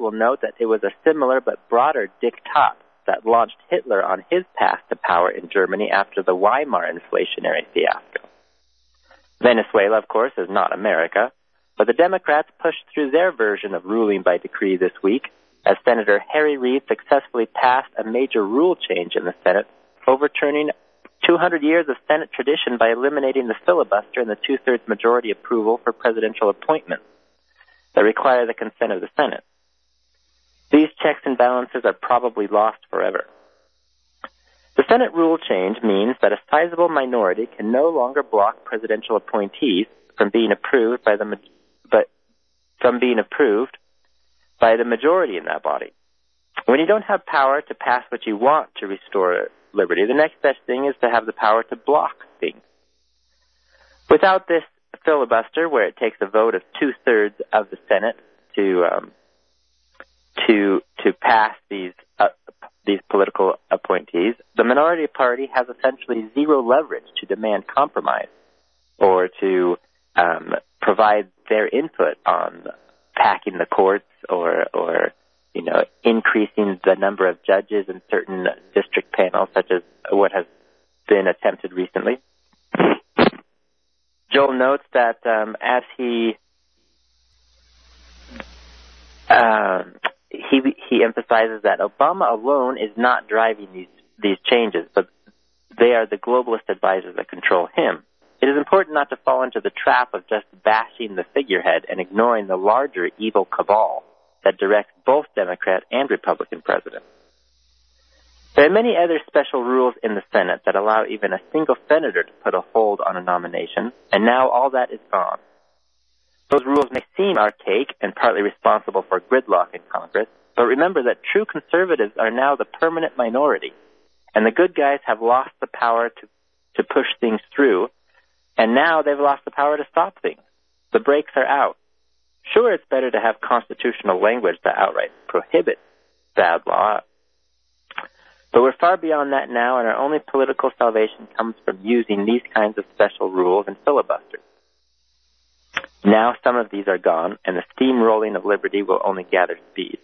will note that it was a similar but broader diktat that launched Hitler on his path to power in Germany after the Weimar inflationary fiasco. Venezuela, of course, is not America, but the Democrats pushed through their version of ruling by decree this week as Senator Harry Reid successfully passed a major rule change in the Senate, overturning 200 years of Senate tradition by eliminating the filibuster and the two-thirds majority approval for presidential appointments that require the consent of the Senate. These checks and balances are probably lost forever. The Senate rule change means that a sizable minority can no longer block presidential appointees from being approved by the majority in that body. When you don't have power to pass what you want to restore liberty, the next best thing is to have the power to block things. Without this filibuster, where it takes a vote of two-thirds of the Senate to pass these political appointees, the minority party has essentially zero leverage to demand compromise or to provide their input on packing the courts or increasing the number of judges in certain district panels, such as what has been attempted recently. Joel notes that as he emphasizes that Obama alone is not driving these changes, but they are the globalist advisors that control him. It is important not to fall into the trap of just bashing the figurehead and ignoring the larger evil cabal that directs both Democrat and Republican presidents. There are many other special rules in the Senate that allow even a single senator to put a hold on a nomination, and now all that is gone. Those rules may seem archaic and partly responsible for gridlock in Congress, but remember that true conservatives are now the permanent minority, and the good guys have lost the power to push things through, and now they've lost the power to stop things. The brakes are out. Sure, it's better to have constitutional language that outright prohibits bad law, but we're far beyond that now, and our only political salvation comes from using these kinds of special rules and filibusters. Now some of these are gone, and the steamrolling of liberty will only gather speed.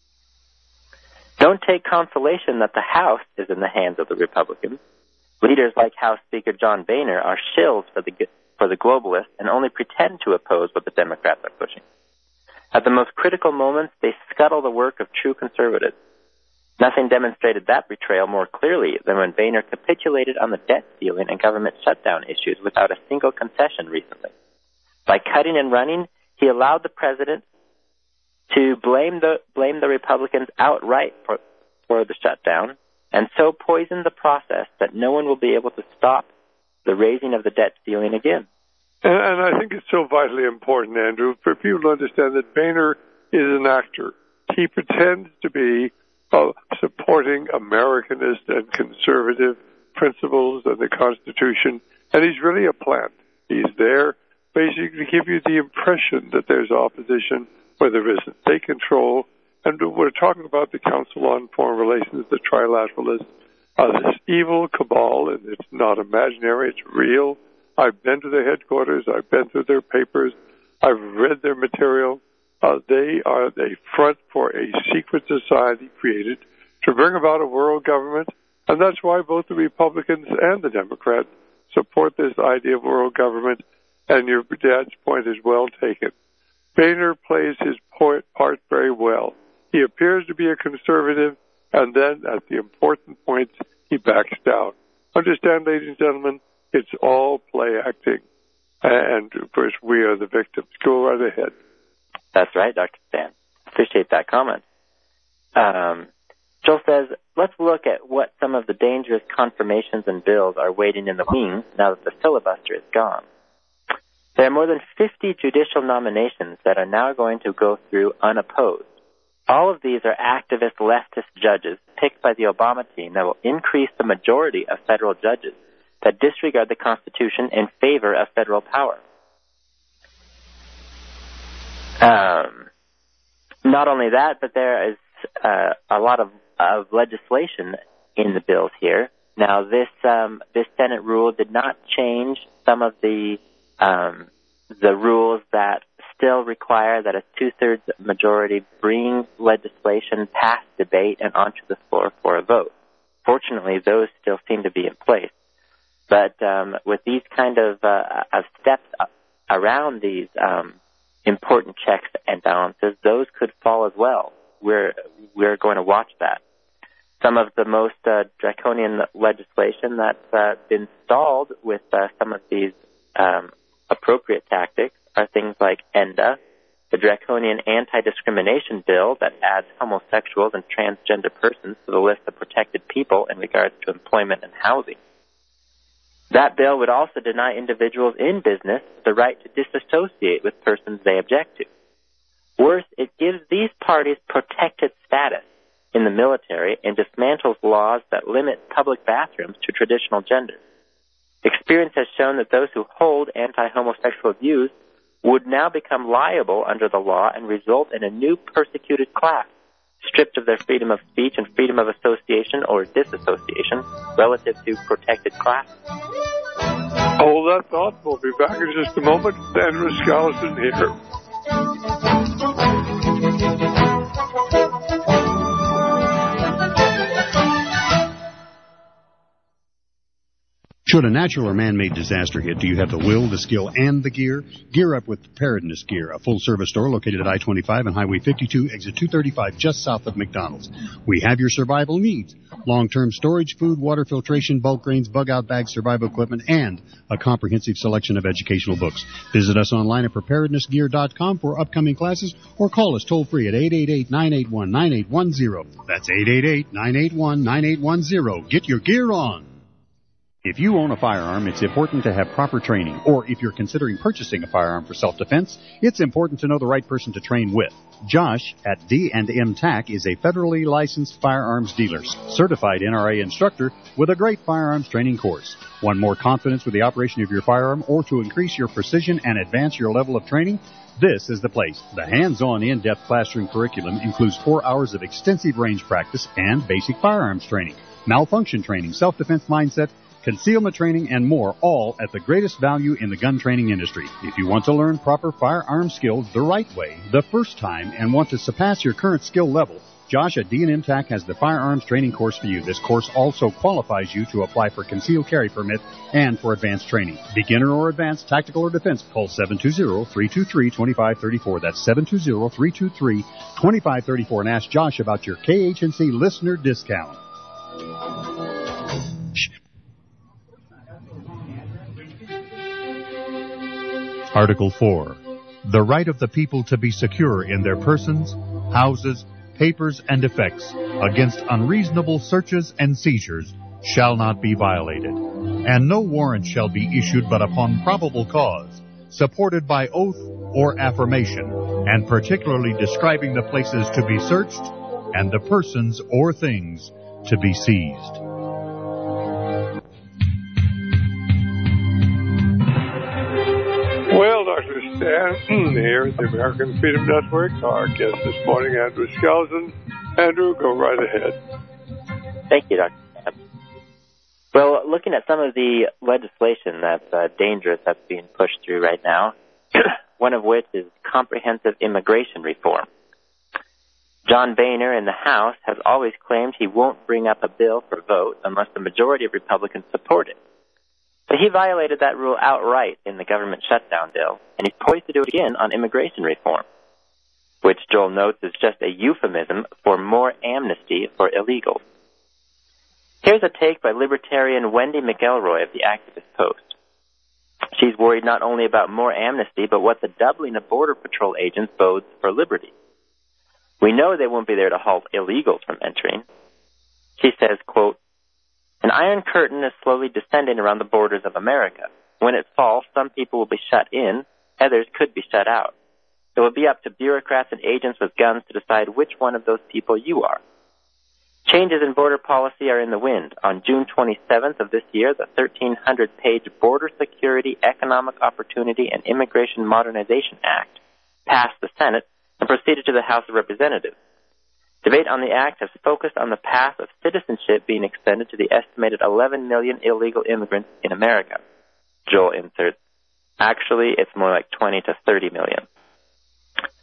Don't take consolation that the House is in the hands of the Republicans. Leaders like House Speaker John Boehner are shills for the globalists and only pretend to oppose what the Democrats are pushing. At the most critical moments, they scuttle the work of true conservatives. Nothing demonstrated that betrayal more clearly than when Boehner capitulated on the debt ceiling and government shutdown issues without a single concession recently. By cutting and running, he allowed the president to blame the Republicans outright for the shutdown, and so poisoned the process that no one will be able to stop the raising of the debt ceiling again. And I think it's so vitally important, Andrew, for people to understand that Boehner is an actor. He pretends to be supporting Americanist and conservative principles and the Constitution, and he's really a plant. He's there basically to give you the impression that there's opposition where there isn't. They control, and we're talking about the Council on Foreign Relations, the Trilateralists, this evil cabal, and it's not imaginary, it's real. I've been to their headquarters, I've been through their papers, I've read their material. They are a front for a secret society created to bring about a world government, and that's why both the Republicans and the Democrats support this idea of world government, and your dad's point is well taken. Boehner plays his part very well. He appears to be a conservative, and then at the important points, he backs down. Understand, ladies and gentlemen, it's all play acting, and of course we are the victims. Go right ahead. That's right, Dr. Stan. Appreciate that comment. Joel says, let's look at what some of the dangerous confirmations and bills are waiting in the wings now that the filibuster is gone. There are more than 50 judicial nominations that are now going to go through unopposed. All of these are activist leftist judges picked by the Obama team that will increase the majority of federal judges that disregard the Constitution in favor of federal power. Not only that, but there is a lot of legislation in the bills here. Now, this Senate rule did not change some of the rules that still require that a two-thirds majority bring legislation past debate and onto the floor for a vote. Fortunately, those still seem to be in place. But with these kind of steps around these important checks and balances, those could fall as well. We're going to watch that. Some of the most draconian legislation that's been stalled with some of these appropriate tactics are things like ENDA, the draconian anti-discrimination bill that adds homosexuals and transgender persons to the list of protected people in regards to employment and housing. That bill would also deny individuals in business the right to disassociate with persons they object to. Worse, it gives these parties protected status in the military and dismantles laws that limit public bathrooms to traditional genders. Experience has shown that those who hold anti-homosexual views would now become liable under the law and result in a new persecuted class, stripped of their freedom of speech and freedom of association or disassociation relative to protected classes. Hold that thought. We'll be back in just a moment. Andrew Skousen here. Should a natural or man-made disaster hit, do you have the will, the skill, and the gear? Gear up with Preparedness Gear, a full-service store located at I-25 and Highway 52, exit 235, just south of McDonald's. We have your survival needs. Long-term storage, food, water filtration, bulk grains, bug-out bags, survival equipment, and a comprehensive selection of educational books. Visit us online at preparednessgear.com for upcoming classes or call us toll-free at 888-981-9810. That's 888-981-9810. Get your gear on. If you own a firearm, it's important to have proper training. Or if you're considering purchasing a firearm for self-defense, it's important to know the right person to train with. Josh at D&M TAC is a federally licensed firearms dealer, certified NRA instructor with a great firearms training course. Want more confidence with the operation of your firearm or to increase your precision and advance your level of training? This is the place. The hands-on in-depth classroom curriculum includes 4 hours of extensive range practice and basic firearms training, malfunction training, self-defense mindset, concealment training, and more, all at the greatest value in the gun training industry. If you want to learn proper firearm skills the right way, the first time, and want to surpass your current skill level, Josh at D&M TAC has the firearms training course for you. This course also qualifies you to apply for concealed carry permit and for advanced training. Beginner or advanced, tactical or defense, call 720-323-2534. That's 720-323-2534 and ask Josh about your KHNC listener discount. Article 4. The right of the people to be secure in their persons, houses, papers, and effects against unreasonable searches and seizures shall not be violated, and no warrant shall be issued but upon probable cause, supported by oath or affirmation, and particularly describing the places to be searched and the persons or things to be seized. Well, Dr. Stan, here at the American Freedom Network, our guest this morning, Andrew Skousen. Andrew, go right ahead. Thank you, Dr. Stan. Well, looking at some of the legislation that's dangerous that's being pushed through right now, one of which is comprehensive immigration reform. John Boehner in the House has always claimed he won't bring up a bill for vote unless the majority of Republicans support it. But he violated that rule outright in the government shutdown bill, and he's poised to do it again on immigration reform, which Joel notes is just a euphemism for more amnesty for illegals. Here's a take by libertarian Wendy McElroy of the Activist Post. She's worried not only about more amnesty, but what the doubling of Border Patrol agents bodes for liberty. We know they won't be there to halt illegals from entering. She says, quote, "An iron curtain is slowly descending around the borders of America. When it falls, some people will be shut in, others could be shut out. It will be up to bureaucrats and agents with guns to decide which one of those people you are. Changes in border policy are in the wind. On June 27th of this year, the 1,300-page Border Security, Economic Opportunity, and Immigration Modernization Act passed the Senate and proceeded to the House of Representatives. Debate on the act has focused on the path of citizenship being extended to the estimated 11 million illegal immigrants in America." Joel inserts, "Actually, it's more like 20 to 30 million.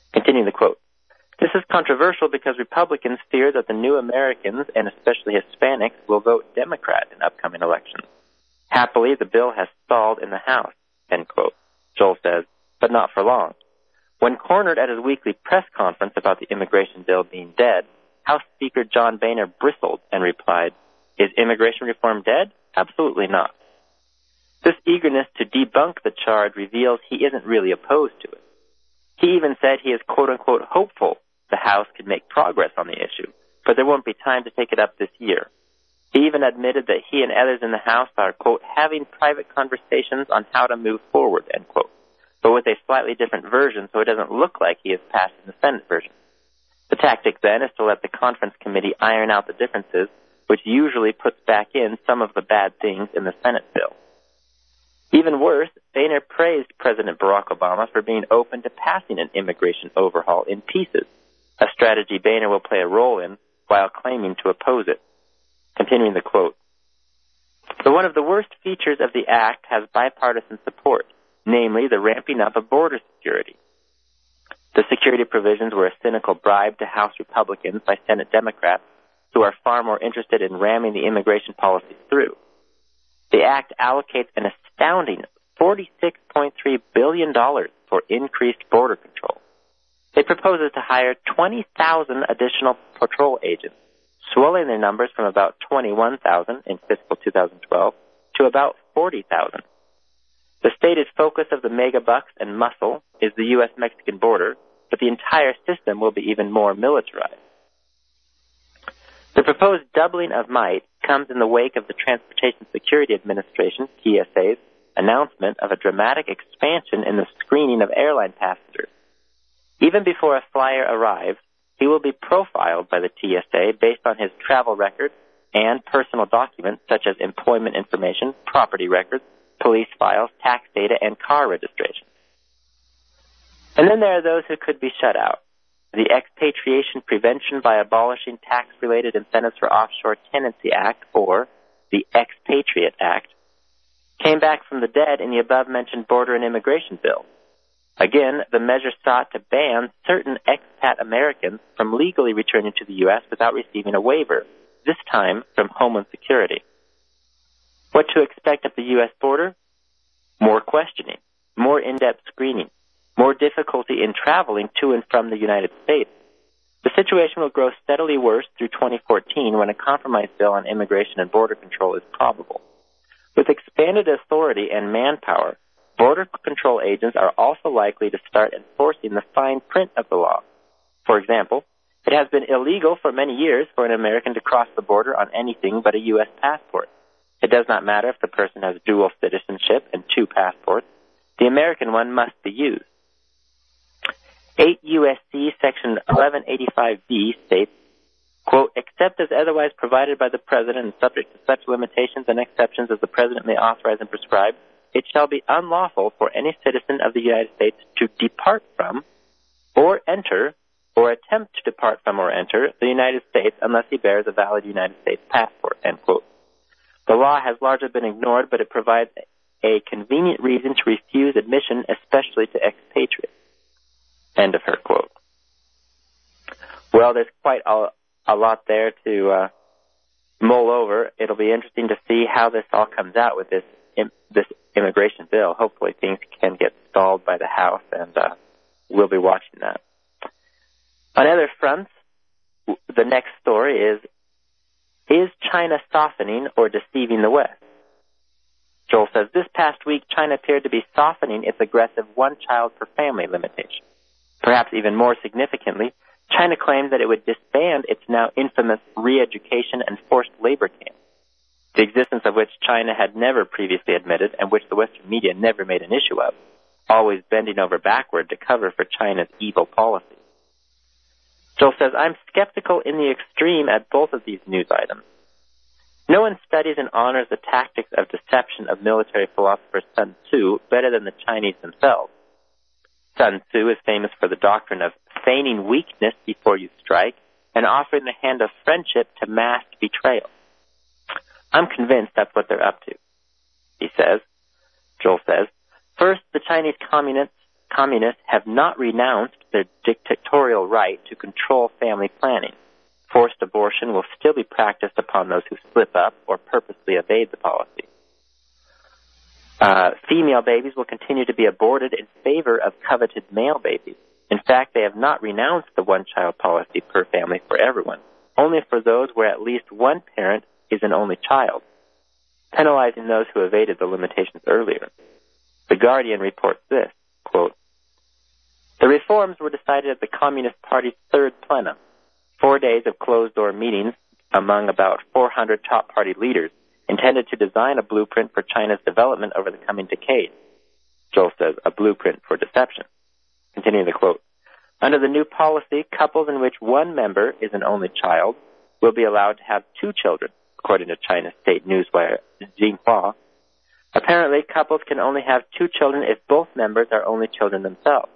Continuing the quote, "This is controversial because Republicans fear that the new Americans, and especially Hispanics, will vote Democrat in upcoming elections. Happily, the bill has stalled in the House," end quote. Joel says, but not for long. When cornered at his weekly press conference about the immigration bill being dead, House Speaker John Boehner bristled and replied, "Is immigration reform dead? Absolutely not." This eagerness to debunk the charge reveals he isn't really opposed to it. He even said he is quote-unquote hopeful the House could make progress on the issue, but there won't be time to take it up this year. He even admitted that he and others in the House are, quote, having private conversations on how to move forward, end quote, but with a slightly different version so it doesn't look like he is passing the Senate version. The tactic then is to let the conference committee iron out the differences, which usually puts back in some of the bad things in the Senate bill. Even worse, Boehner praised President Barack Obama for being open to passing an immigration overhaul in pieces, a strategy Boehner will play a role in while claiming to oppose it. Continuing the quote, "So one of the worst features of the act has bipartisan support, namely the ramping up of border security. The security provisions were a cynical bribe to House Republicans by Senate Democrats, who are far more interested in ramming the immigration policy through. The act allocates an astounding $46.3 billion for increased border control. It proposes to hire 20,000 additional patrol agents, swelling their numbers from about 21,000 in fiscal 2012 to about 40,000. The stated focus of the megabucks and muscle is the U.S.-Mexican border, but the entire system will be even more militarized. The proposed doubling of might comes in the wake of the Transportation Security Administration, TSA's, announcement of a dramatic expansion in the screening of airline passengers. Even before a flyer arrives, he will be profiled by the TSA based on his travel records and personal documents such as employment information, property records, police files, tax data, and car registration. And then there are those who could be shut out. The Expatriation Prevention by Abolishing Tax-Related Incentives for Offshore Tenancy Act, or the Expatriate Act, came back from the dead in the above-mentioned border and immigration bill. Again, the measure sought to ban certain expat Americans from legally returning to the U.S. without receiving a waiver, this time from Homeland Security. What to expect at the U.S. border? More questioning, more in-depth screening, more difficulty in traveling to and from the United States. The situation will grow steadily worse through 2014 when a compromise bill on immigration and border control is probable. With expanded authority and manpower, border control agents are also likely to start enforcing the fine print of the law. For example, it has been illegal for many years for an American to cross the border on anything but a U.S. passport. It does not matter if the person has dual citizenship and 2 passports. The American one must be used. 8 U.S.C. Section 1185B states, quote, "Except as otherwise provided by the President and subject to such limitations and exceptions as the President may authorize and prescribe, it shall be unlawful for any citizen of the United States to depart from or enter or attempt to depart from or enter the United States unless he bears a valid United States passport," end quote. The law has largely been ignored, but it provides a convenient reason to refuse admission, especially to expatriates. End of her quote. Well, there's quite a lot there to mull over. It'll be interesting to see how this all comes out with this immigration bill. Hopefully things can get stalled by the House, and we'll be watching that. On other fronts, the next story is China softening or deceiving the West? Joel says, this past week, China appeared to be softening its aggressive one-child-per-family limitation. Perhaps even more significantly, China claimed that it would disband its now infamous re-education and forced labor camps, the existence of which China had never previously admitted and which the Western media never made an issue of, always bending over backward to cover for China's evil policies. Joel says, I'm skeptical in the extreme at both of these news items. No one studies and honors the tactics of deception of military philosopher Sun Tzu better than the Chinese themselves. Sun Tzu is famous for the doctrine of feigning weakness before you strike and offering the hand of friendship to mask betrayal. I'm convinced that's what they're up to, he says. Joel says, first, the Chinese communists have not renounced their dictatorial right to control family planning. Forced abortion will still be practiced upon those who slip up or purposely evade the policy. Female babies will continue to be aborted in favor of coveted male babies. In fact, they have not renounced the one-child policy per family for everyone, only for those where at least one parent is an only child, penalizing those who evaded the limitations earlier. The Guardian reports this, quote, "The reforms were decided at the Communist Party's third plenum, 4 days of closed-door meetings among about 400 top party leaders, intended to design a blueprint for China's development over the coming decade." Joel says, a blueprint for deception. Continuing the quote, "Under the new policy, couples in which one member is an only child will be allowed to have 2 children, according to China's state newswire Xinhua. Apparently, couples can only have 2 children if both members are only children themselves.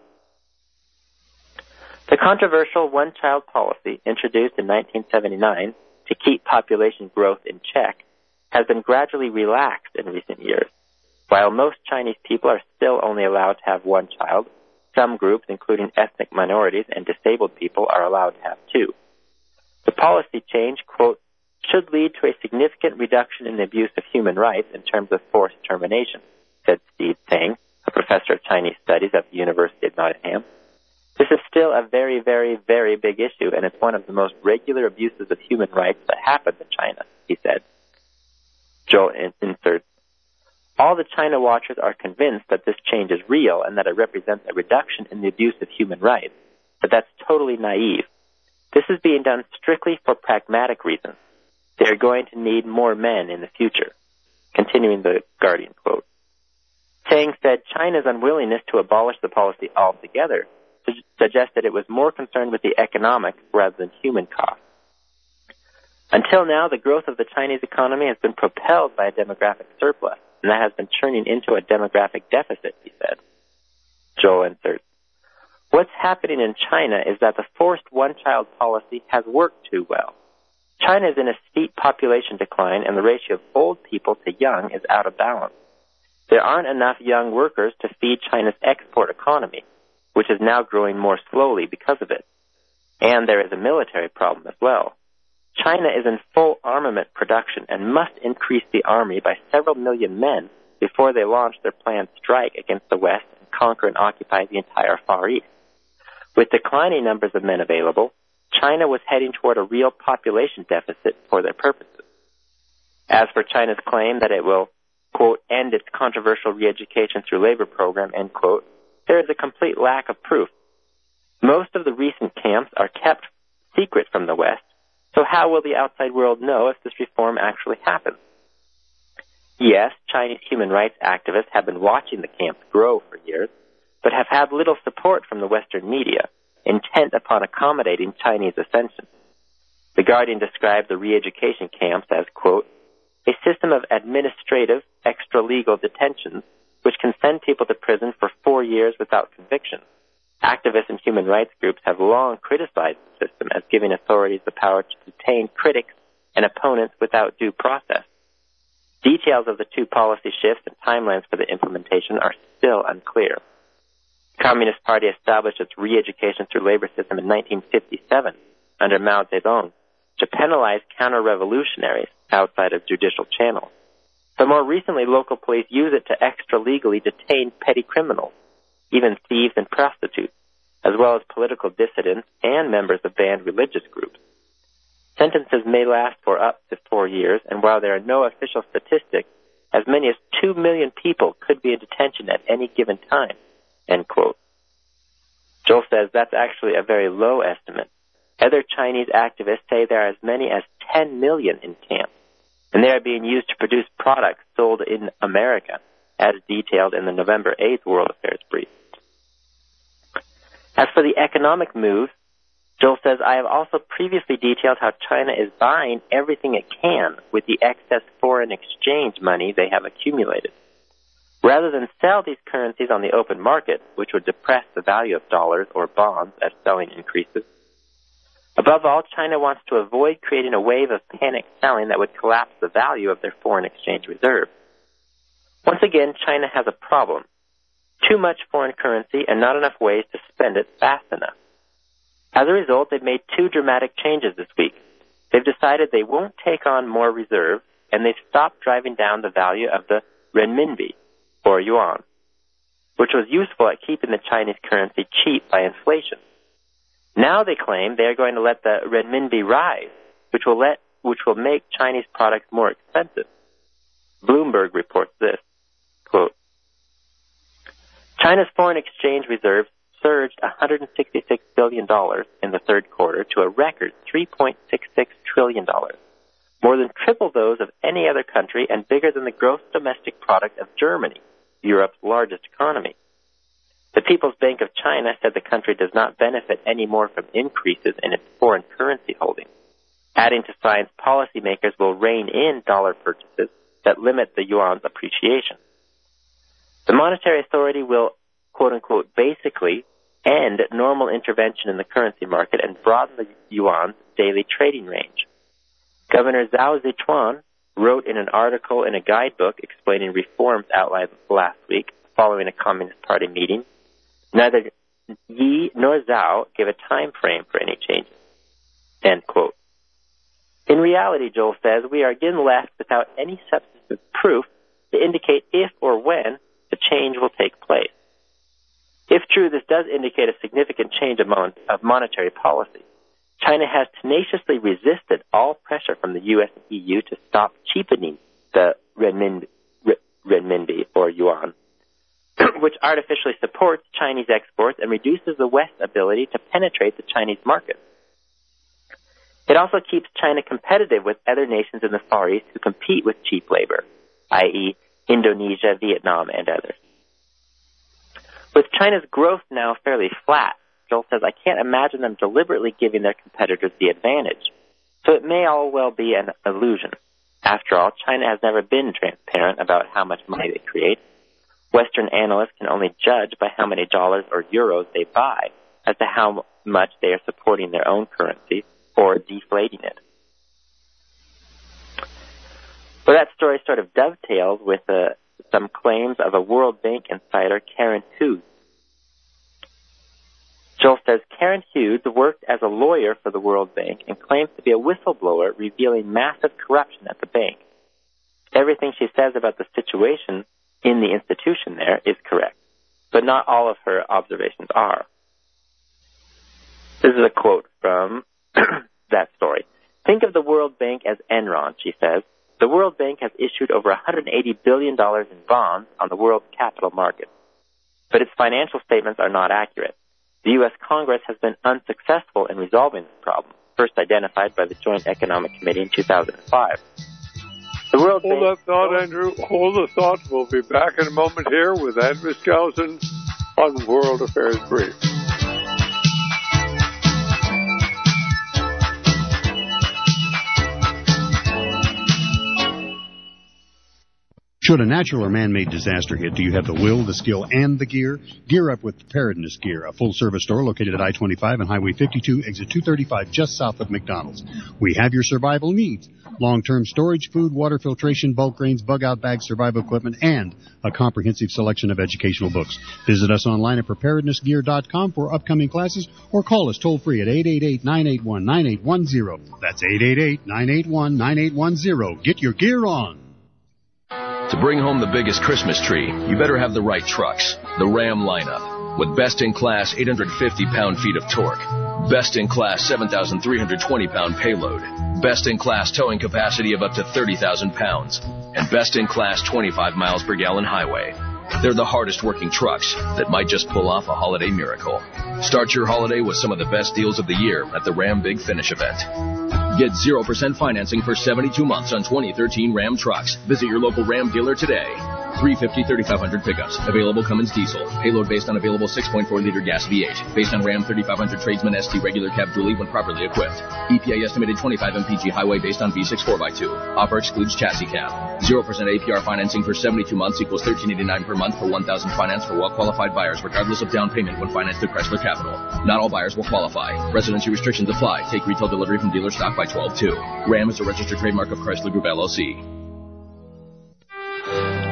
The controversial one-child policy, introduced in 1979 to keep population growth in check, has been gradually relaxed in recent years. While most Chinese people are still only allowed to have 1 child, some groups, including ethnic minorities and disabled people, are allowed to have 2. The policy change, quote, should lead to a significant reduction in the abuse of human rights in terms of forced termination," said Steve Tsang, a professor of Chinese studies at the University of Nottingham. "This is still a very, very, very big issue, and it's one of the most regular abuses of human rights that happens in China," he said. Joel inserts, "All the China watchers are convinced that this change is real and that it represents a reduction in the abuse of human rights, but that's totally naive. This is being done strictly for pragmatic reasons. They are going to need more men in the future." Continuing the Guardian quote, Tsang said China's unwillingness to abolish the policy altogether suggested it was more concerned with the economic rather than human cost. "Until now, the growth of the Chinese economy has been propelled by a demographic surplus, and that has been turning into a demographic deficit," he said. Joel inserts, "What's happening in China is that the forced one-child policy has worked too well. China is in a steep population decline, and the ratio of old people to young is out of balance. There aren't enough young workers to feed China's export economy, which is now growing more slowly because of it. And there is a military problem as well. China is in full armament production and must increase the army by several million men before they launch their planned strike against the West and conquer and occupy the entire Far East. With declining numbers of men available, China was heading toward a real population deficit for their purposes. As for China's claim that it will, quote, end its controversial re-education through labor program, end quote, there is a complete lack of proof. Most of the recent camps are kept secret from the West, so how will the outside world know if this reform actually happens? Yes, Chinese human rights activists have been watching the camps grow for years, but have had little support from the Western media, intent upon accommodating Chinese ascension. The Guardian described the re-education camps as, quote, a system of administrative, extra-legal detentions which can send people to prison for 4 years without conviction. Activists and human rights groups have long criticized the system as giving authorities the power to detain critics and opponents without due process. Details of the 2 policy shifts and timelines for the implementation are still unclear. The Communist Party established its re-education through labor system in 1957 under Mao Zedong to penalize counter-revolutionaries outside of judicial channels. But more recently, local police use it to extra-legally detain petty criminals, even thieves and prostitutes, as well as political dissidents and members of banned religious groups. Sentences may last for up to 4 years, and while there are no official statistics, as many as 2 million people could be in detention at any given time, end quote. Joel says that's actually a very low estimate. Other Chinese activists say there are as many as 10 million in camps, and they are being used to produce products sold in America, as detailed in the November 8th World Affairs brief. As for the economic move, Joel says, I have also previously detailed how China is buying everything it can with the excess foreign exchange money they have accumulated. Rather than sell these currencies on the open market, which would depress the value of dollars or bonds as selling increases. Above all, China wants to avoid creating a wave of panic selling that would collapse the value of their foreign exchange reserve. Once again, China has a problem. too much foreign currency and not enough ways to spend it fast enough. As a result, they've made two dramatic changes this week. They've decided they won't take on more reserves, and they've stopped driving down the value of the renminbi, or yuan, which was useful at keeping the Chinese currency cheap by inflation. Now they claim they are going to let the renminbi rise, which will make Chinese products more expensive. Bloomberg reports this, quote, China's foreign exchange reserves surged $166 billion in the third quarter to a record $3.66 trillion, more than triple those of any other country and bigger than the gross domestic product of Germany, Europe's largest economy. The People's Bank of China said the country does not benefit any more from increases in its foreign currency holdings, adding to signs policymakers will rein in dollar purchases that limit the yuan's appreciation. The monetary authority will, quote-unquote, basically end normal intervention in the currency market and broaden the yuan's daily trading range. Governor Zhao Zichuan wrote in an article in a guidebook explaining reforms outlined last week following a Communist Party meeting. Neither Yi nor Zhao give a time frame for any changes. End quote. In reality, Joel says, we are again left without any substantive proof to indicate if or when the change will take place. If true, this does indicate a significant change of monetary policy. China has tenaciously resisted all pressure from the U.S. and EU to stop cheapening the renminbi or yuan, which artificially supports Chinese exports and reduces the West's ability to penetrate the Chinese market. It also keeps China competitive with other nations in the Far East who compete with cheap labor, i.e. Indonesia, Vietnam, and others. With China's growth now fairly flat, Joel says, I can't imagine them deliberately giving their competitors the advantage. So it may all well be an illusion. After all, China has never been transparent about how much money they create. Western analysts can only judge by how many dollars or euros they buy as to how much they are supporting their own currency or deflating it. Well, that story sort of dovetails with some claims of a World Bank insider, Karen Hughes. Joel says Karen Hughes worked as a lawyer for the World Bank and claims to be a whistleblower revealing massive corruption at the bank. Everything she says about the situation in the institution there is correct, but not all of her observations are. This is a quote from that story. Think of the World Bank as Enron, she says. The World Bank has issued over $180 billion in bonds on the world's capital markets, but its financial statements are not accurate. The U.S. Congress has been unsuccessful in resolving this problem, first identified by the Joint Economic Committee in 2005. The World Bank... Hold that thought, Andrew. Hold the thought. We'll be back in a moment here with Andrew Skousen on World Affairs Brief. Should a natural or man-made disaster hit, do you have the will, the skill, and the gear? Gear up with Preparedness Gear, a full-service store located at I-25 and Highway 52, exit 235, just south of McDonald's. We have your survival needs. Long-term storage, food, water filtration, bulk grains, bug-out bags, survival equipment, and a comprehensive selection of educational books. Visit us online at preparednessgear.com for upcoming classes or call us toll-free at 888-981-9810. That's 888-981-9810. Get your gear on. To bring home the biggest Christmas tree, you better have the right trucks. The Ram lineup, with best-in-class 850 pound-feet of torque, best-in-class 7,320-pound payload, best-in-class towing capacity of up to 30,000 pounds, and best-in-class 25 miles per gallon highway. They're the hardest-working trucks that might just pull off a holiday miracle. Start your holiday with some of the best deals of the year at the Ram Big Finish event. Get 0% financing for 72 months on 2013 Ram trucks. Visit your local Ram dealer today. 350 3500 pickups. Available Cummins diesel. Payload based on available 6.4-liter gas V8. Based on Ram 3500 Tradesman ST regular cab dually when properly equipped. EPA estimated 25 mpg highway based on V6 4x2. Offer excludes chassis cab. 0% APR financing for 72 months equals $13.89 per month for 1,000 finance for well-qualified buyers regardless of down payment when financed through Chrysler Capital. Not all buyers will qualify. Residency restrictions apply. Take retail delivery from dealer stock by 12/2. Ram is a registered trademark of Chrysler Group LLC.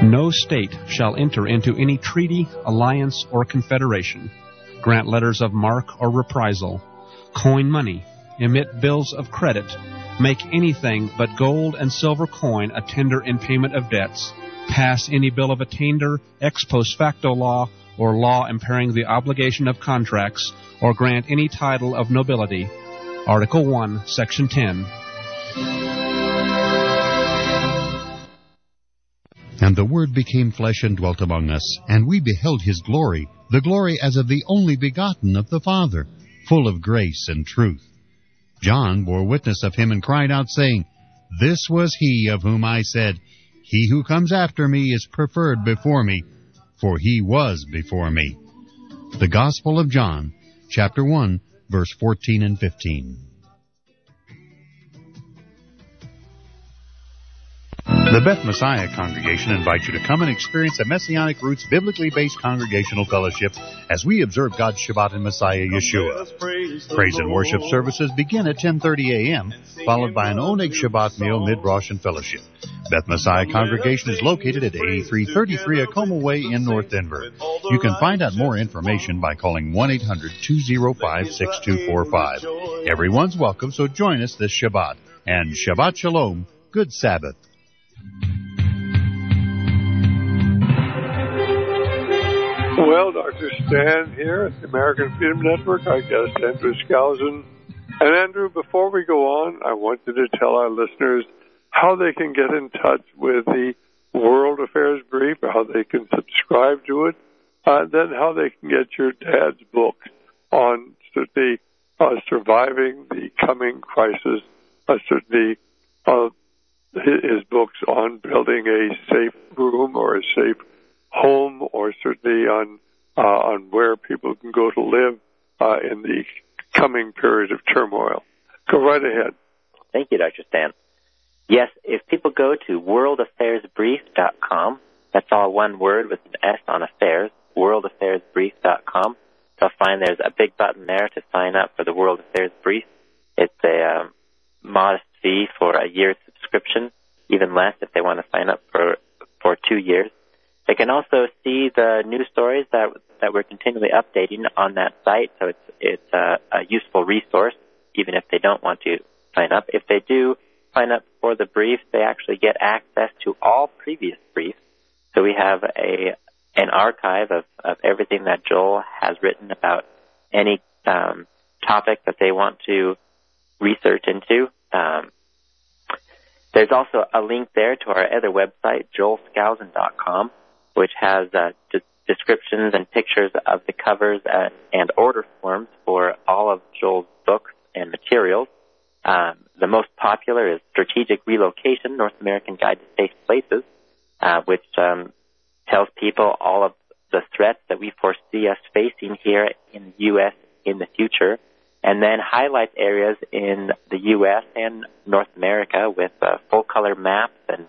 No state shall enter into any treaty, alliance, or confederation, grant letters of marque or reprisal, coin money, emit bills of credit, make anything but gold and silver coin a tender in payment of debts, pass any bill of attainder, ex post facto law, or law impairing the obligation of contracts, or grant any title of nobility. Article 1, Section 10. And the Word became flesh and dwelt among us, and we beheld his glory, the glory as of the only begotten of the Father, full of grace and truth. John bore witness of him and cried out, saying, This was he of whom I said, He who comes after me is preferred before me, for he was before me. The Gospel of John, chapter 1, verse 14 and 15. The Beth Messiah congregation invites you to come and experience a Messianic Roots biblically based congregational fellowship as we observe God's Shabbat in Messiah Yeshua. Praise and worship services begin at 10:30 a.m., followed by an Oneg Shabbat meal, mid-Rosh, and fellowship. Beth Messiah congregation is located at 8333 Acoma Way in North Denver. You can find out more information by calling 1-800-205-6245. Everyone's welcome, so join us this Shabbat. And Shabbat Shalom, good Sabbath. Well, Dr. Stan here at the American Freedom Network, our guest, Andrew Skousen. And Andrew, before we go on, I want you to tell our listeners how they can get in touch with the World Affairs Brief, or how they can subscribe to it, then how they can get your dad's book on certainly surviving the coming crisis, certainly his books on building a safe room or a safe home, or certainly on where people can go to live in the coming period of turmoil. Go right ahead. Thank you, Dr. Stan. Yes, if people go to worldaffairsbrief.com, that's all one word with an S on affairs, worldaffairsbrief.com, they'll find there's a big button there to sign up for the World Affairs Brief. It's a modest fee for a year's subscription, even less if they want to sign up for 2 years. They can also see the news stories that we're continually updating on that site, so it's a useful resource, even if they don't want to sign up. If they do sign up for the briefs, they actually get access to all previous briefs. So we have an archive of everything that Joel has written about any topic that they want to research into. There's also a link there to our other website, joelskousen.com, which has descriptions and pictures of the covers and order forms for all of Joel's books and materials. The most popular is Strategic Relocation, North American Guide to Safe Places, which tells people all of the threats that we foresee us facing here in the U.S. in the future, and then highlights areas in the U.S. and North America with full-color maps and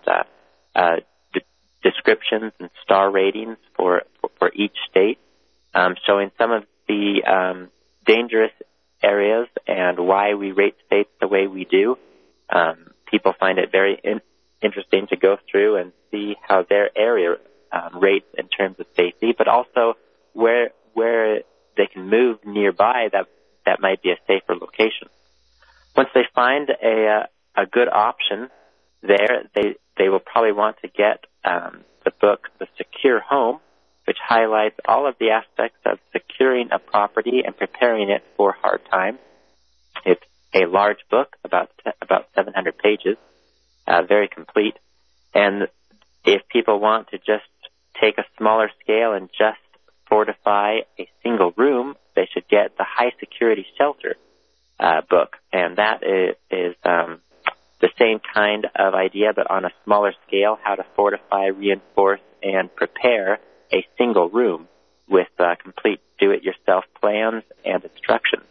descriptions and star ratings for each state, showing some of the dangerous areas and why we rate states the way we do. People find it very interesting to go through and see how their area rates in terms of safety, but also where they can move nearby that might be a safer location. Once they find a good option there, they will probably want to get the book, The Secure Home, which highlights all of the aspects of securing a property and preparing it for hard times. It's a large book, about 700 pages, very complete. And if people want to just take a smaller scale and just fortify a single room, they should get the High Security Shelter book. And that is the same kind of idea, but on a smaller scale, how to fortify, reinforce, and prepare a single room with complete do-it-yourself plans and instructions.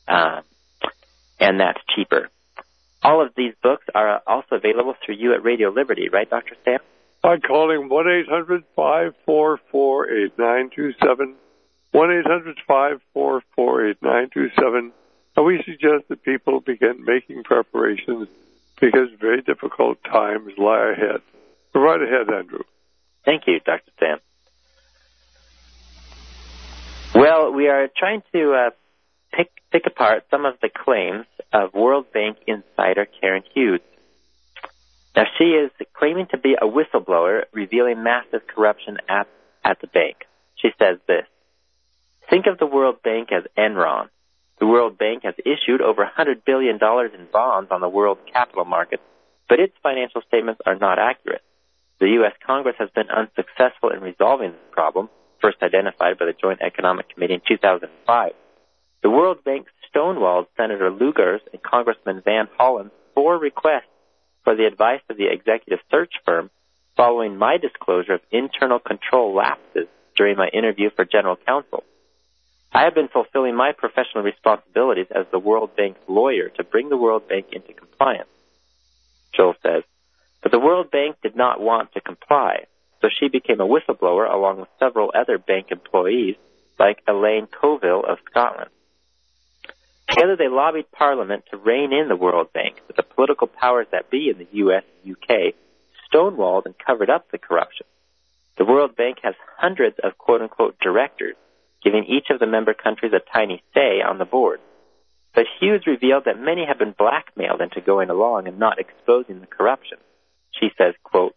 And that's cheaper. All of these books are also available through you at Radio Liberty, right, Dr. Stan? By calling 1-800-544-8927, 1-800-544-8927, and we suggest that people begin making preparations because very difficult times lie ahead. Go right ahead, Andrew. Thank you, Dr. Sam. Well, we are trying to pick apart some of the claims of World Bank insider Karen Hughes. Now, she is claiming to be a whistleblower revealing massive corruption at the bank. She says this: think of the World Bank as Enron. The World Bank has issued over $100 billion in bonds on the world capital markets, but its financial statements are not accurate. The U.S. Congress has been unsuccessful in resolving this problem, first identified by the Joint Economic Committee in 2005. The World Bank stonewalled Senator Lugar's and Congressman Van Hollen's 4 requests for the advice of the executive search firm following my disclosure of internal control lapses during my interview for general counsel. I have been fulfilling my professional responsibilities as the World Bank's lawyer to bring the World Bank into compliance. Joel says, but the World Bank did not want to comply, so she became a whistleblower along with several other bank employees like Elaine Colville of Scotland. Together they lobbied Parliament to rein in the World Bank, but the political powers that be in the U.S. and UK stonewalled and covered up the corruption. The World Bank has hundreds of quote-unquote directors, giving each of the member countries a tiny say on the board. But Hughes revealed that many have been blackmailed into going along and not exposing the corruption. She says, quote,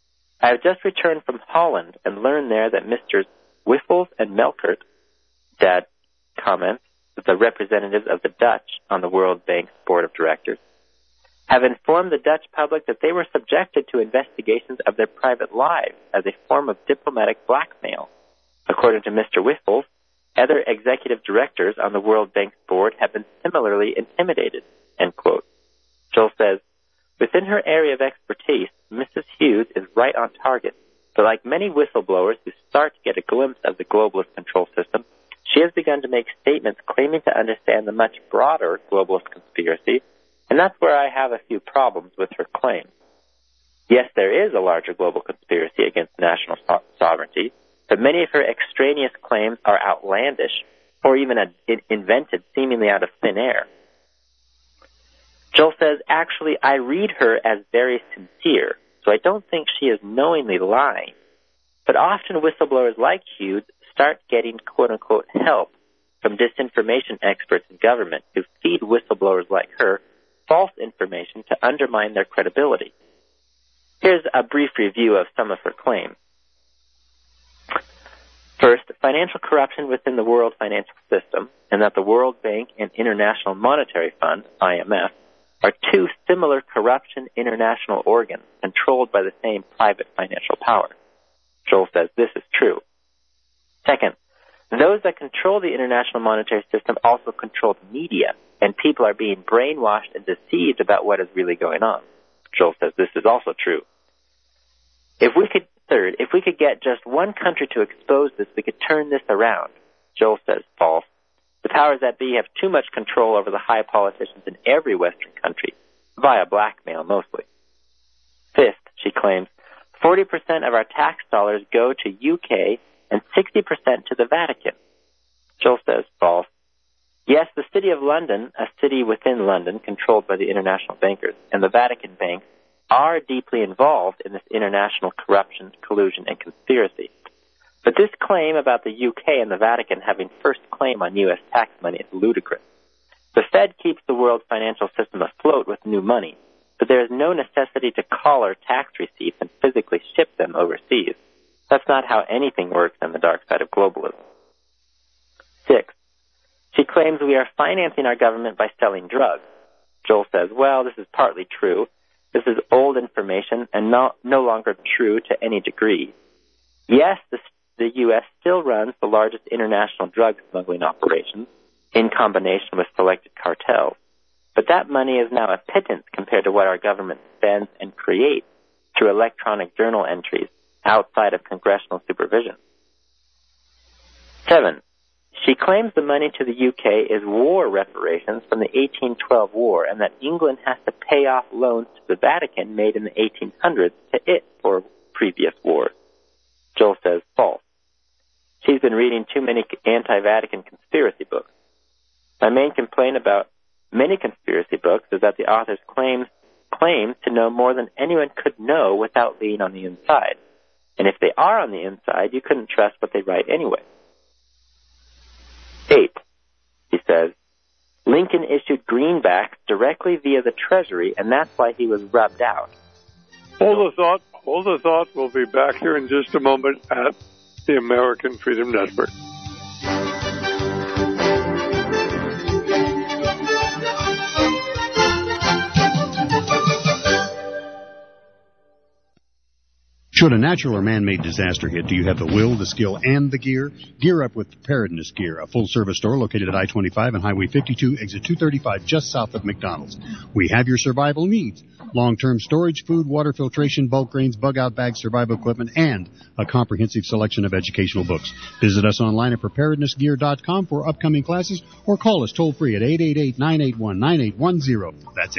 I have just returned from Holland and learned there that Mr. Wiffels and Melkert, Dad comments, the representatives of the Dutch on the World Bank's board of directors, have informed the Dutch public that they were subjected to investigations of their private lives as a form of diplomatic blackmail. According to Mr. Wiffels, other executive directors on the World Bank's board have been similarly intimidated, end quote. Joel says, within her area of expertise, Mrs. Hughes is right on target, but like many whistleblowers who start to get a glimpse of the globalist control system, she has begun to make statements claiming to understand the much broader globalist conspiracy, and that's where I have a few problems with her claims. Yes, there is a larger global conspiracy against national sovereignty, but many of her extraneous claims are outlandish or even invented seemingly out of thin air. Joel says, actually, I read her as very sincere, so I don't think she is knowingly lying. But often whistleblowers like Hughes start getting quote-unquote help from disinformation experts in government who feed whistleblowers like her false information to undermine their credibility. Here's a brief review of some of her claims. First, financial corruption within the world financial system, and that the World Bank and International Monetary Fund, IMF, are two similar corruption international organs controlled by the same private financial power. Joel says this is true. Second, those that control the international monetary system also control the media, and people are being brainwashed and deceived about what is really going on. Joel says this is also true. Third, if we could get just one country to expose this, we could turn this around. Joel says false. The powers that be have too much control over the high politicians in every Western country, via blackmail mostly. Fifth, she claims, 40% of our tax dollars go to UK and 60% to the Vatican. Joel says false. Yes, the City of London, a city within London controlled by the international bankers, and the Vatican Bank are deeply involved in this international corruption, collusion, and conspiracy. But this claim about the UK and the Vatican having first claim on U.S. tax money is ludicrous. The Fed keeps the world financial system afloat with new money, but there is no necessity to collar tax receipts and physically ship them overseas. That's not how anything works on the dark side of globalism. 6. She claims we are financing our government by selling drugs. Joel says, well, this is partly true. This is old information and no longer true to any degree. Yes, the U.S. still runs the largest international drug smuggling operations in combination with selected cartels. But that money is now a pittance compared to what our government spends and creates through electronic journal entries outside of congressional supervision. 7. She claims the money to the UK is war reparations from the 1812 war and that England has to pay off loans to the Vatican made in the 1800s to it for previous wars. Joel says false. She's been reading too many anti-Vatican conspiracy books. My main complaint about many conspiracy books is that the authors claim to know more than anyone could know without being on the inside. And if they are on the inside, you couldn't trust what they write anyway. 8, he says, Lincoln issued greenbacks directly via the Treasury, and that's why he was rubbed out. Hold the thought. We'll be back here in just a moment at the American Freedom Network. Should a natural or man-made disaster hit, do you have the will, the skill, and the gear? Gear up with Preparedness Gear, a full-service store located at I-25 and Highway 52, exit 235, just south of McDonald's. We have your survival needs. Long-term storage, food, water filtration, bulk grains, bug-out bags, survival equipment, and a comprehensive selection of educational books. Visit us online at preparednessgear.com for upcoming classes or call us toll-free at 888-981-9810. That's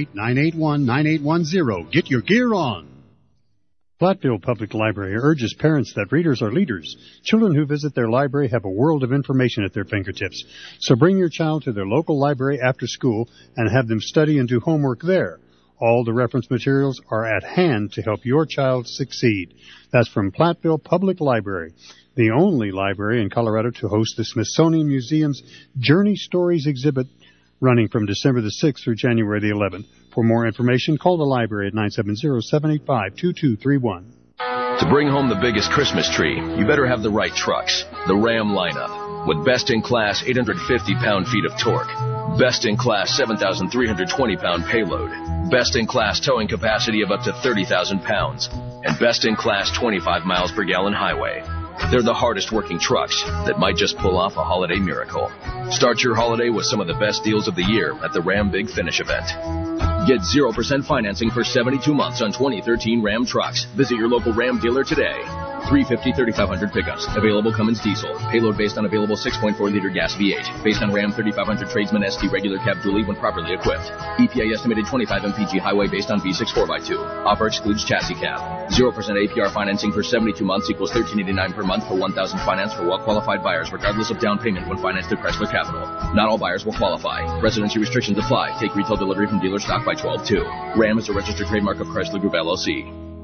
888-981-9810. Get your gear on. Platteville Public Library urges parents that readers are leaders. Children who visit their library have a world of information at their fingertips. So bring your child to their local library after school and have them study and do homework there. All the reference materials are at hand to help your child succeed. That's from Platteville Public Library, the only library in Colorado to host the Smithsonian Museum's Journey Stories exhibit running from December the 6th through January the 11th. For more information, call the library at 970-785-2231. To bring home the biggest Christmas tree, you better have the right trucks. The Ram lineup, with best-in-class 850 pound-feet of torque, best-in-class 7,320 pound payload, best-in-class towing capacity of up to 30,000 pounds, and best-in-class 25 miles per gallon highway. They're the hardest working trucks that might just pull off a holiday miracle. Start your holiday with some of the best deals of the year at the Ram Big Finish event. Get 0% financing for 72 months on 2013 Ram trucks. Visit your local Ram dealer today. 350, 3500 pickups. Available Cummins diesel. Payload based on available 6.4-liter gas V8. Based on Ram 3500 Tradesman ST regular cab dually when properly equipped. EPA estimated 25 mpg highway based on V6 4x2. Offer excludes chassis cab. 0% APR financing for 72 months equals $13.89 per month for 1,000 finance for well-qualified buyers regardless of down payment when financed at Chrysler Capital. Not all buyers will qualify. Residency restrictions apply. Take retail delivery from dealer stock by 12/2. Ram is a registered trademark of Chrysler Group LLC.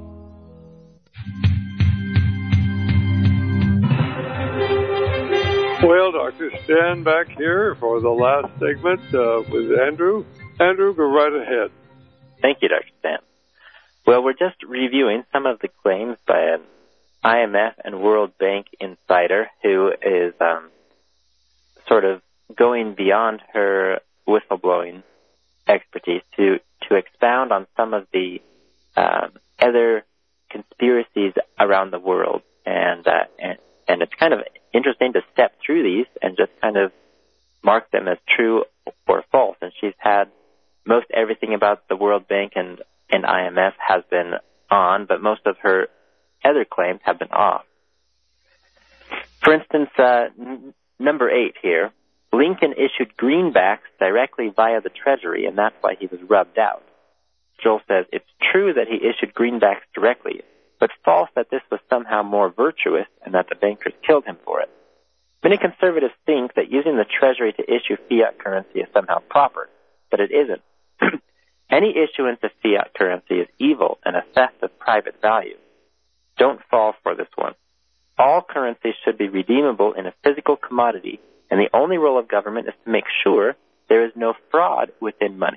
Well, Dr. Stan back here for the last segment with Andrew. Andrew, go right ahead. Thank you, Dr. Stan. Well, we're just reviewing some of the claims by an IMF and World Bank insider who is sort of going beyond her whistleblowing expertise to expound on some of the other conspiracies around the world, and it's kind of interesting to step through these and just kind of mark them as true or false. And she's had most everything about the World Bank and IMF has been on, but most of her other claims have been off. For instance, number 8 here, Lincoln issued greenbacks directly via the Treasury, and that's why he was rubbed out. Joel says it's true that he issued greenbacks directly, but false that this was somehow more virtuous and that the bankers killed him for it. Many conservatives think that using the Treasury to issue fiat currency is somehow proper, but it isn't. Any issuance of fiat currency is evil and a theft of private value. Don't fall for this one. All currencies should be redeemable in a physical commodity, and the only role of government is to make sure there is no fraud within money.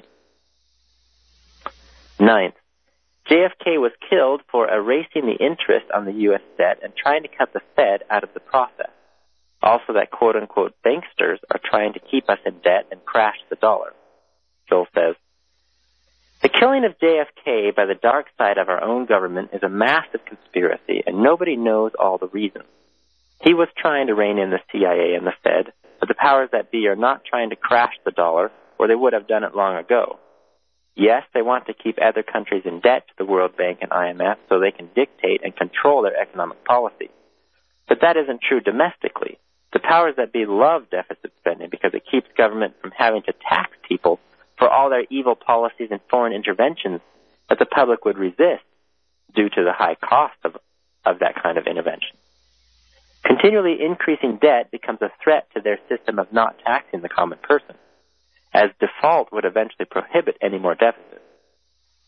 9th, JFK was killed for erasing the interest on the U.S. debt and trying to cut the Fed out of the process. Also that quote-unquote banksters are trying to keep us in debt and crash the dollar. Joel says, the killing of JFK by the dark side of our own government is a massive conspiracy, and nobody knows all the reasons. He was trying to rein in the CIA and the Fed, but the powers that be are not trying to crash the dollar, or they would have done it long ago. Yes, they want to keep other countries in debt to the World Bank and IMF so they can dictate and control their economic policy. But that isn't true domestically. The powers that be love deficit spending because it keeps government from having to tax people for all their evil policies and foreign interventions that the public would resist due to the high cost of that kind of intervention. Continually increasing debt becomes a threat to their system of not taxing the common person, as default would eventually prohibit any more deficit.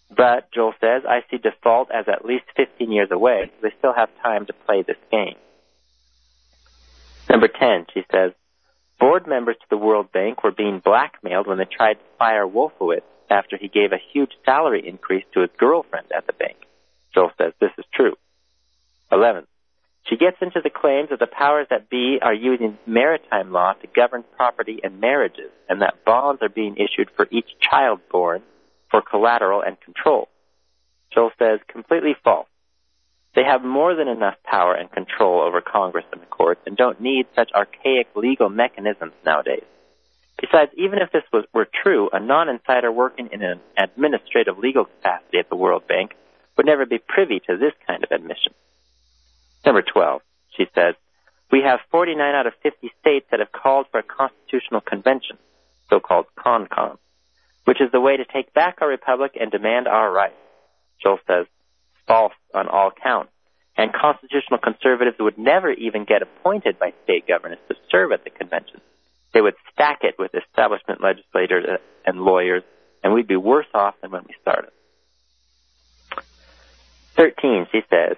But, Joel says, I see default as at least 15 years away, so they still have time to play this game. Number 10, she says, board members to the World Bank were being blackmailed when they tried to fire Wolfowitz after he gave a huge salary increase to his girlfriend at the bank. Joel says this is true. 11. She gets into the claims that the powers that be are using maritime law to govern property and marriages, and that bonds are being issued for each child born for collateral and control. Joel says completely false. They have more than enough power and control over Congress and the courts and don't need such archaic legal mechanisms nowadays. Besides, even if this were true, a non-insider working in an administrative legal capacity at the World Bank would never be privy to this kind of admission. Number 12, she says, we have 49 out of 50 states that have called for a constitutional convention, so-called CONCON, which is the way to take back our republic and demand our rights. Joel says, false on all counts, and constitutional conservatives would never even get appointed by state governors to serve at the convention. They would stack it with establishment legislators and lawyers, and we'd be worse off than when we started. 13, she says,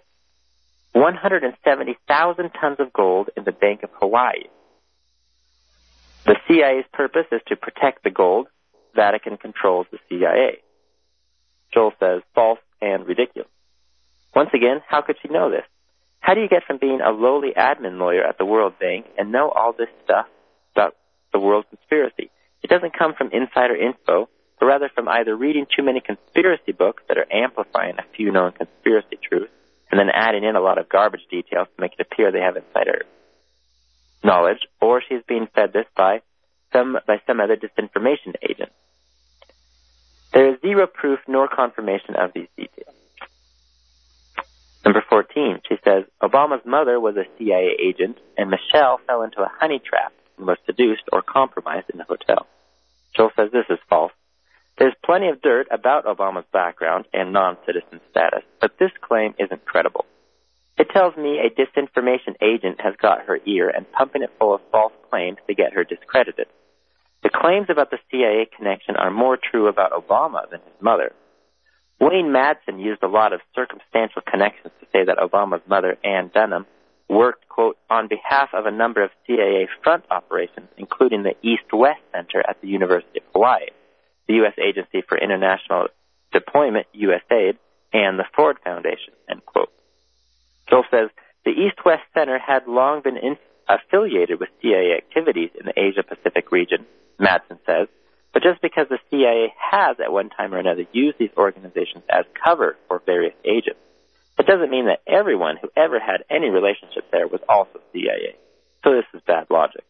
170,000 tons of gold in the Bank of Hawaii. The CIA's purpose is to protect the gold. Vatican controls the CIA. Joel says false and ridiculous. Once again, how could she know this? How do you get from being a lowly admin lawyer at the World Bank and know all this stuff about the world conspiracy? It doesn't come from insider info, but rather from either reading too many conspiracy books that are amplifying a few known conspiracy truths and then adding in a lot of garbage details to make it appear they have insider knowledge, or she's being fed this by some other disinformation agent. There is zero proof nor confirmation of these details. Number 14, she says, Obama's mother was a CIA agent, and Michelle fell into a honey trap and was seduced or compromised in the hotel. Joel says this is false. There's plenty of dirt about Obama's background and non-citizen status, but this claim isn't credible. It tells me a disinformation agent has got her ear and pumping it full of false claims to get her discredited. The claims about the CIA connection are more true about Obama than his mother. Wayne Madsen used a lot of circumstantial connections to say that Obama's mother, Ann Dunham, worked, quote, on behalf of a number of CIA front operations, including the East-West Center at the University of Hawaii, the U.S. Agency for International Deployment, USAID, and the Ford Foundation, end quote. Joel says, the East-West Center had long been affiliated with CIA activities in the Asia-Pacific region, Madsen says, but just because the CIA has at one time or another used these organizations as cover for various agents, it doesn't mean that everyone who ever had any relationship there was also CIA. So this is bad logic.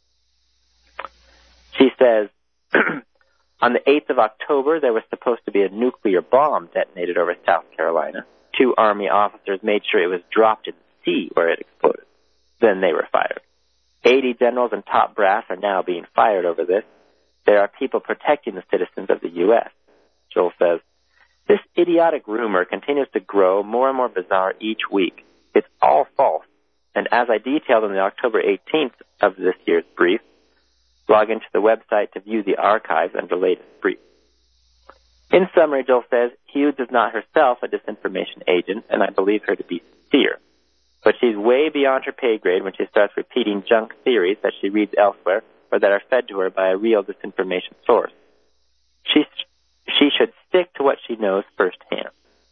She says, on the 8th of October, there was supposed to be a nuclear bomb detonated over South Carolina. 2 Army officers made sure it was dropped in the sea where it exploded. Then they were fired. 80 generals and top brass are now being fired over this. There are people protecting the citizens of the U.S. Joel says, this idiotic rumor continues to grow more and more bizarre each week. It's all false. And as I detailed in the October 18th of this year's brief, log into the website to view the archives and the latest brief. In summary, Joel says, Hughes is not herself a disinformation agent, and I believe her to be sincere. But she's way beyond her pay grade when she starts repeating junk theories that she reads elsewhere or that are fed to her by a real disinformation source. She should stick to what she knows firsthand.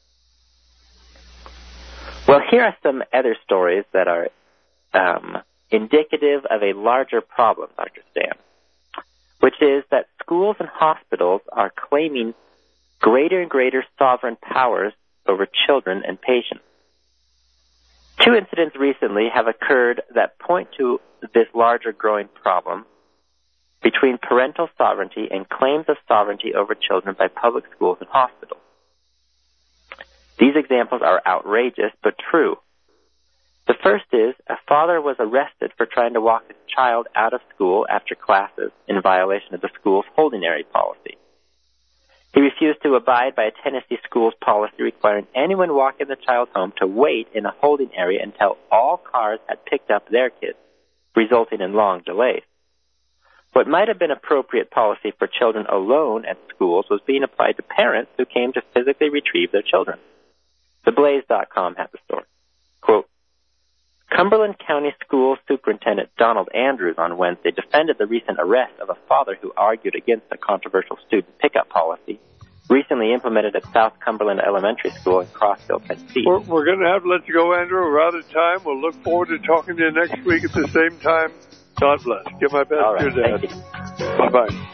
Well, here are some other stories that are indicative of a larger problem, Dr. Stan, which is that schools and hospitals are claiming greater and greater sovereign powers over children and patients. 2 incidents recently have occurred that point to this larger growing problem between parental sovereignty and claims of sovereignty over children by public schools and hospitals. These examples are outrageous but true. The first is a father was arrested for trying to walk his child out of school after classes in violation of the school's holding area policy. He refused to abide by a Tennessee school's policy requiring anyone walking the child home to wait in a holding area until all cars had picked up their kids, resulting in long delays. What might have been appropriate policy for children alone at schools was being applied to parents who came to physically retrieve their children. TheBlaze.com had the story. Quote, Cumberland County School Superintendent Donald Andrews on Wednesday defended the recent arrest of a father who argued against a controversial student pickup policy recently implemented at South Cumberland Elementary School in Crossville, Tennessee. We're going to have to let you go, Andrew. We're out of time. We'll look forward to talking to you next week at the same time. God bless. Give my best to your dad. Bye-bye.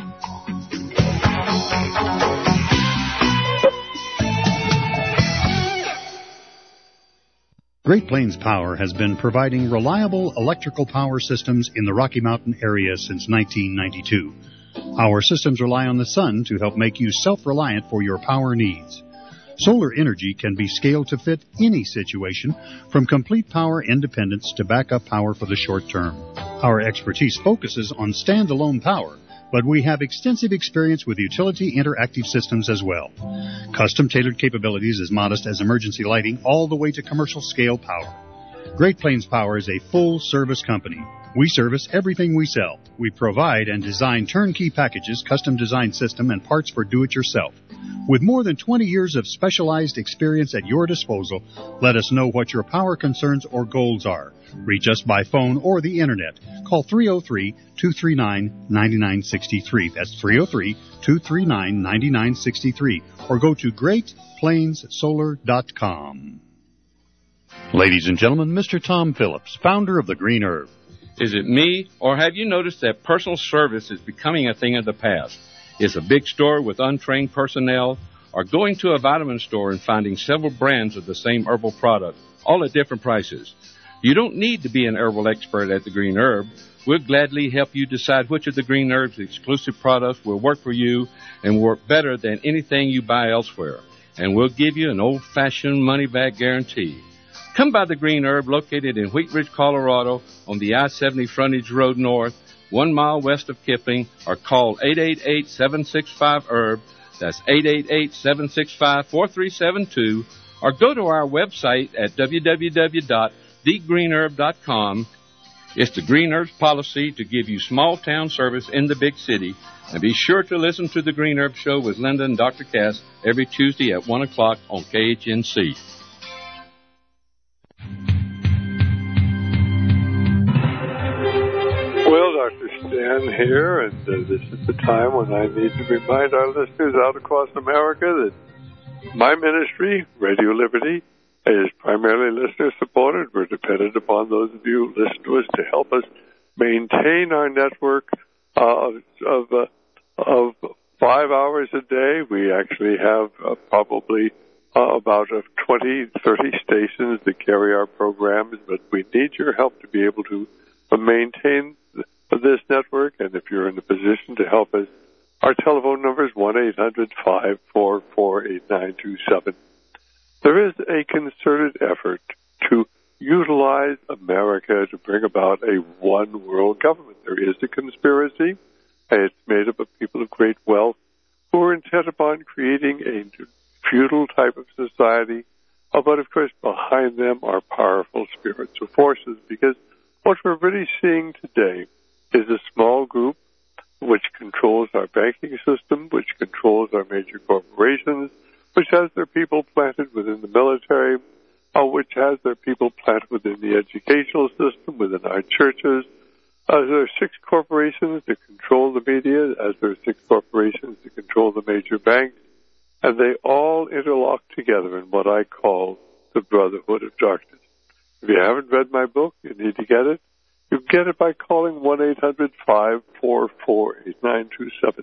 Great Plains Power has been providing reliable electrical power systems in the Rocky Mountain area since 1992. Our systems rely on the sun to help make you self-reliant for your power needs. Solar energy can be scaled to fit any situation, from complete power independence to backup power for the short term. Our expertise focuses on standalone power, but we have extensive experience with utility interactive systems as well. Custom-tailored capabilities as modest as emergency lighting all the way to commercial-scale power. Great Plains Power is a full-service company. We service everything we sell. We provide and design turnkey packages, custom-designed system, and parts for do-it-yourself. With more than 20 years of specialized experience at your disposal, let us know what your power concerns or goals are. Reach us by phone or the Internet. Call 303-239-9963. That's 303-239-9963. Or go to GreatPlainsSolar.com. Ladies and gentlemen, Mr. Tom Phillips, founder of the Green Herb. Is it me, or have you noticed that personal service is becoming a thing of the past? Is a big store with untrained personnel, or going to a vitamin store and finding several brands of the same herbal product, all at different prices? You don't need to be an herbal expert at the Green Herb. We'll gladly help you decide which of the Green Herb's exclusive products will work for you and work better than anything you buy elsewhere. And we'll give you an old-fashioned money-back guarantee. Come by the Green Herb, located in Wheat Ridge, Colorado, on the I-70 Frontage Road North, 1 mile west of Kipling, or call 888-765-HERB. That's 888-765-4372. Or go to our website at www.thegreenherb.com. It's the Green Herb's policy to give you small-town service in the big city. And be sure to listen to the Green Herb Show with Linda and Dr. Cass every Tuesday at 1 o'clock on KHNC. Well, Dr. Stan here, and this is the time when I need to remind our listeners out across America that my ministry, Radio Liberty, is primarily listener-supported. We're dependent upon those of you who listen to us to help us maintain our network of 5 hours a day. We actually have probably about 20, 30 stations that carry our programs, but we need your help to be able to maintain this network. And if you're in a position to help us, our telephone number is 1-800-544-8927. There is a concerted effort to utilize America to bring about a one-world government. There is a conspiracy, and it's made up of people of great wealth who are intent upon creating a feudal type of society. But, of course, behind them are powerful spirits or forces, because what we're really seeing today is a small group which controls our banking system, which controls our major corporations, which has their people planted within the military, which has their people planted within the educational system, within our churches. There are 6 corporations that control the media, as there are 6 corporations that control the major banks, and they all interlock together in what I call the Brotherhood of Darkness. If you haven't read my book, you need to get it. You can get it by calling 1-800-544-8927.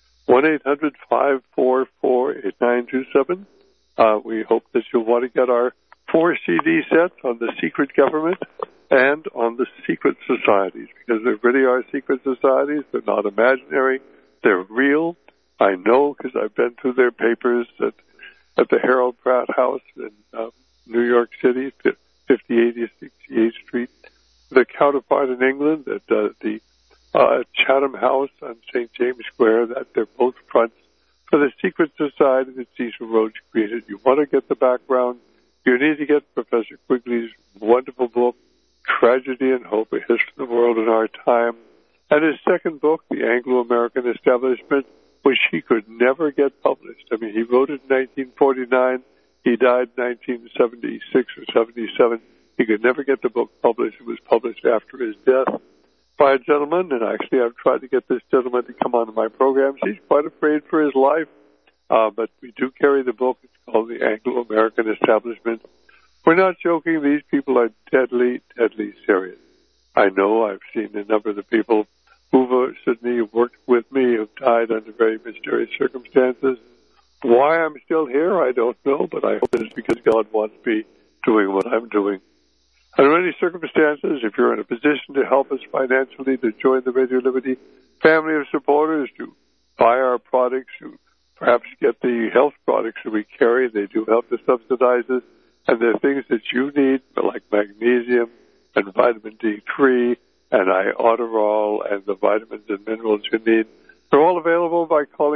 1-800-544-8927. We hope that you'll want to get our 4 CD sets on the secret government and on the secret societies, because there really are secret societies. They're not imaginary. They're real. I know, because I've been through their papers at the Harold Pratt House in New York City, 5080 68th Street. The counterpart in England at the Chatham House on St. James Square. That they're both fronts for the secret society that Cecil Rhodes created. You want to get the background, you need to get Professor Quigley's wonderful book, Tragedy and Hope, A History of the World in Our Time. And his second book, The Anglo-American Establishment, which he could never get published. I mean, he wrote it in 1949. He died in 1976 or 77. He could never get the book published. It was published after his death by a gentleman, and actually I've tried to get this gentleman to come onto my programs. He's quite afraid for his life, but we do carry the book. It's called The Anglo-American Establishment. We're not joking. These people are deadly, deadly serious. I know I've seen a number of the people who've certainly worked with me have died under very mysterious circumstances. Why I'm still here, I don't know, but I hope it's because God wants me doing what I'm doing. Under any circumstances, if you're in a position to help us financially to join the Radio Liberty family of supporters, to buy our products, to perhaps get the health products that we carry, they do help to subsidize us. And there are things that you need, like magnesium and vitamin D3 and iodoral and the vitamins and minerals you need. They're all available by calling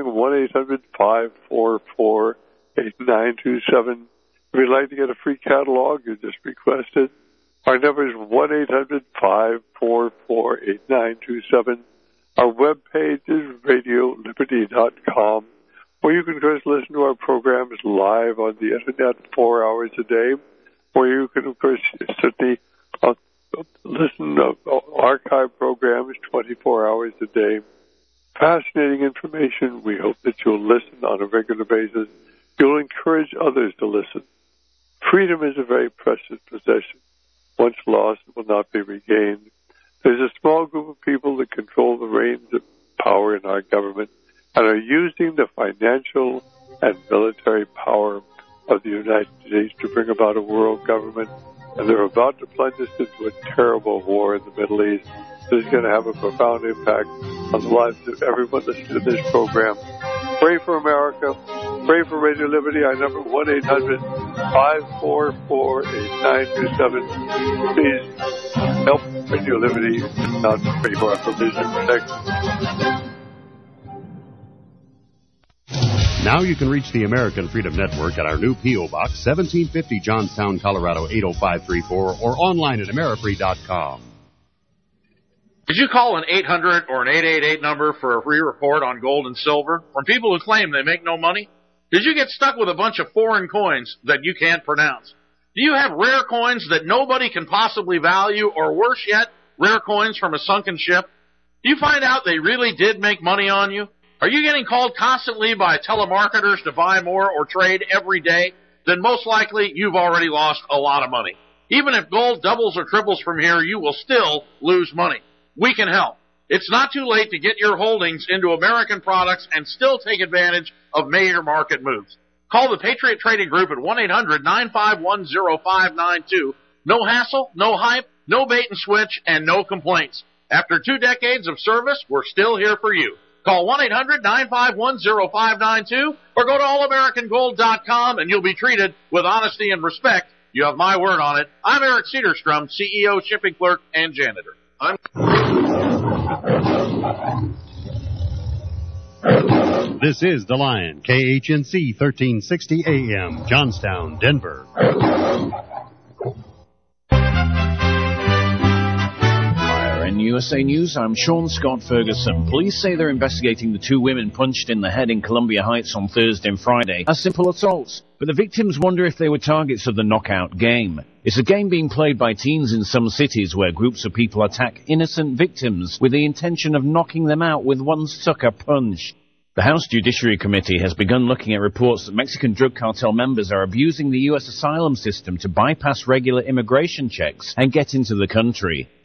1-800-544-8927. If you'd like to get a free catalog, you just request it. Our number is 1-800-544-8927. Our webpage is radioliberty.com, where you can just listen to our programs live on the Internet 4 hours a day, where you can, of course, certainly listen to archive programs 24 hours a day. Fascinating information. We hope that you'll listen on a regular basis. You'll encourage others to listen. Freedom is a very precious possession. Once lost, it will not be regained. There's a small group of people that control the reins of power in our government and are using the financial and military power of the United States to bring about a world government. And they're about to plunge us into a terrible war in the Middle East. This is going to have a profound impact on the lives of everyone listening to this program. Pray for America. Pray for Radio Liberty. Our number 1-800-544-8927. Please help Radio Liberty not pray for our provision and protection. Now you can reach the American Freedom Network at our new P.O. Box, 1750 Johnstown, Colorado, 80534, or online at amerifree.com. Did you call an 800 or an 888 number for a free report on gold and silver from people who claim they make no money? Did you get stuck with a bunch of foreign coins that you can't pronounce? Do you have rare coins that nobody can possibly value, or worse yet, rare coins from a sunken ship? Do you find out they really did make money on you? Are you getting called constantly by telemarketers to buy more or trade every day? Then most likely you've already lost a lot of money. Even if gold doubles or triples from here, you will still lose money. We can help. It's not too late to get your holdings into American products and still take advantage of major market moves. Call the Patriot Trading Group at 1-800-951-0592. No hassle, no hype, no bait and switch, and no complaints. After 2 decades of service, we're still here for you. Call 1-800-951-0592 or go to allamericangold.com and you'll be treated with honesty and respect. You have my word on it. I'm Eric Cedarstrom, CEO, shipping clerk, and janitor. This is The Lion, KHNC 1360 AM, Johnstown, Denver. In USA News, I'm Sean Scott Ferguson. Police say they're investigating the 2 women punched in the head in Columbia Heights on Thursday and Friday as simple assaults, but the victims wonder if they were targets of the knockout game. It's a game being played by teens in some cities where groups of people attack innocent victims with the intention of knocking them out with one sucker punch. The House Judiciary Committee has begun looking at reports that Mexican drug cartel members are abusing the U.S. asylum system to bypass regular immigration checks and get into the country.